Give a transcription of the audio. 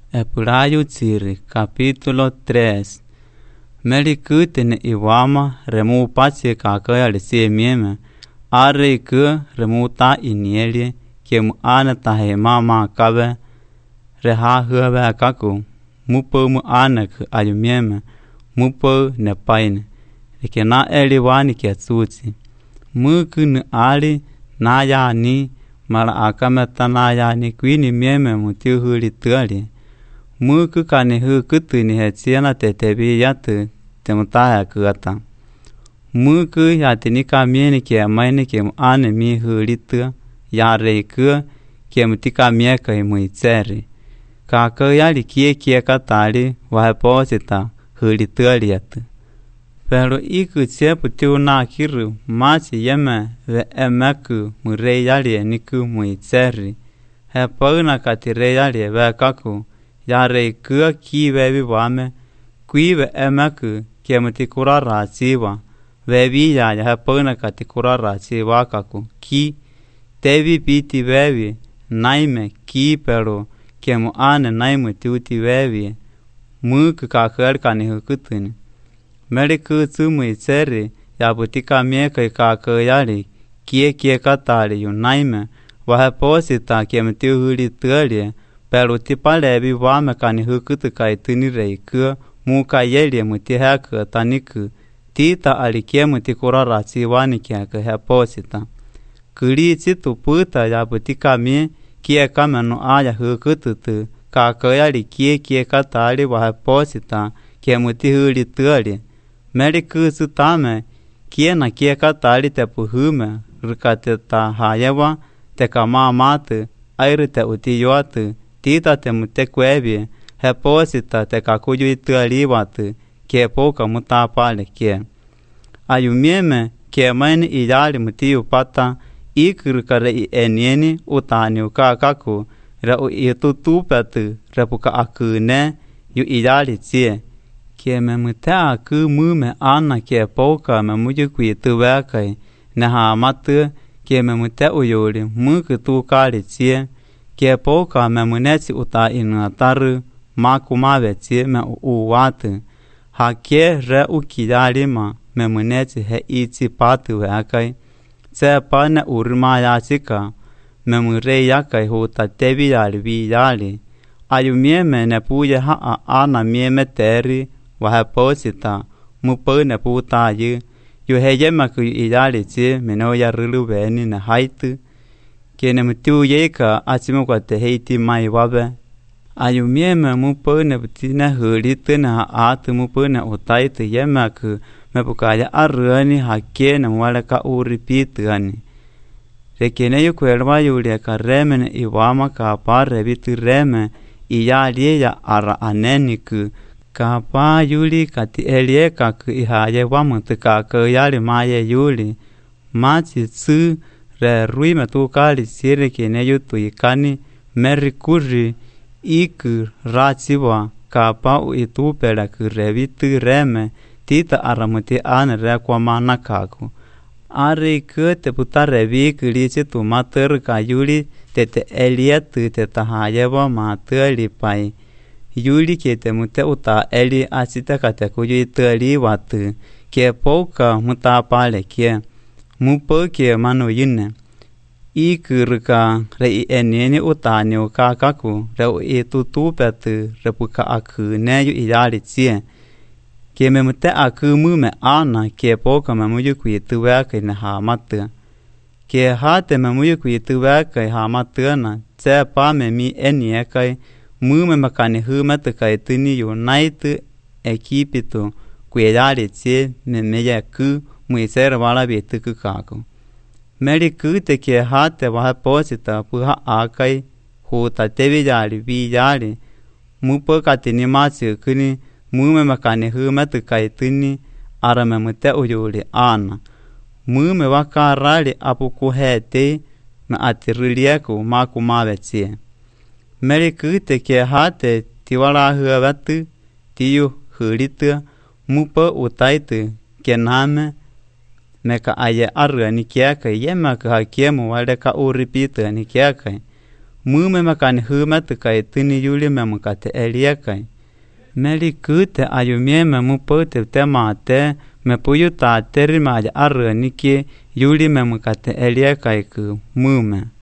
Epurayo Tsiri, capítulo 3. Melikutene iwama remu pasi kakaya lisi mieme, are ke remu ta inieli, kem ana tahe mama kabe, reha huwe kaku, mupo mu ana ke ayumieme, mupo ne paine, ike na eli wani ke tsutsi. Muku ne ali na ya ni, mara akame tana ya ni kwini mieme mutiu huli tuali. Muku kani hu kutu ni hetsiana tetebi yatu temutaya kuata. Muku yati ni kamieni ke maini ke ane mi hulitu ya reiku ke mutika mieka imuitseri. Kaka yali kie katali waheposita hulitu aliyatu. Pero iku tsepu tiu na kiru masi yeme ve emeku murei yali niku muitseri. Hepauna katire yali ve kaku. Yare kua ki vevi wame, kui ve emeku ke mutikura ratsiwa, vevi ya hepona katikura ratsiwa kaku, ki tevi piti vevi, naime ki pero ke mu ane naimu tiuti vevi, muku kakar kani hukutuni. Meriku tsumu itseri, ya butika mieka kakayari, kie katari yu naime, waheposita ke mutiu huli tualie, pero tipalevi wame kani hukutu kai tunirei ke muka yelie muti heke taniku tita alikie muti kurara tsiwani kia ke heposita. Kuri citu puta ya butika mi kie kamenu aya hukutu tu kakayali kie katali wa heposita kie muti huli tuali. Meriku sutame kie katali te puhume rukate ta hayewa te kama matu airu te uti yoatu. Tita te mute kwebi, heposita te kakuyu ituali watu, ke poka mutapale ke. Ayumieme, ke maini iyali muti upata, ikirukare i enieni utani ukakaku, ra u itutupatu, repuka akune, yu iyali tsie. Ke me mute aku mume ana ke poka me muju kuitu wekai, neha matu, ke me mute uyuri, muku tukali tsie, ke poka me munetsi uta inataru maku mavetsi me uwatu. Ha ke re ukiyalima me munetsi he itsi patu wekai. Tse pane urima yasika me murei yakai huta tevi yali vi yali. Ayumieme ne puye haa ana mieme teri waheposita mupo ne puta yu. Yu heyema ku iyali tsi meno ya rulu veni ne haitu. Kene mutiu yeka asimu kwa te heiti mai wabe. Ayumieme mupone butine hulitu na atu mupone utaitu yemeku mepukaya aruani hakene mwaleka uripitu ani. Rekene yu kwelwa yulia ka remene iwama ka pare bitu reme iyali ya ara aneniku. Ka pa yuli kati elieka ku ihaye wamutu ka yali maye yuli. Machi tsu re rui me tu kali sire kene yutu ikani merikuri iku ratsiwa kapa u itu pela ku revitu reme tita aramuti ane re kwa mana kaku. Are ke te puta revi kilici tu mater ka yuli tete elietu te tahayewa mater lipai. Yuli ke te mute uta eli asita kate kuyu itu eli watu ke poka muta pale ke. Mupo ke manu yine. Ikiruka rei eneni utani ukakaku reu itutupetu repuka aku neyu iyali tsie. Ke me mute aku mume ana ke poka me muyu kuitu weka ne hamatu. Ke hate me muyu kuitu weka hamatu na tse pa me mi eniekai mume makani humetu kaituni unaitu ekipitu kuyali tsie me meya ku muisera wala bitu kukaku. Meriku te ke hate waheposita puha akai huta tevi yali vi yali. Mupo katini masi ukuni mume makani humetu kaituni arame mute uyuli ana. Mume wakarali apuku hete me atirulieku maku mavetsie. Meriku te ke hate tiwala huwetu tiyu hulitu mupo utaitu ke name meka aye arua ni kiakai yema ka hakiemu wale ka uripita ni kiakai Mưa mà can hư mà tự cái tư ni yuli mà cái te elia cái. Meli cứ te ayumie mà mu bơ te mà te mà puyu ta te ri mà arre ni kia yuli mà cái te elia cái cứ mưa mà.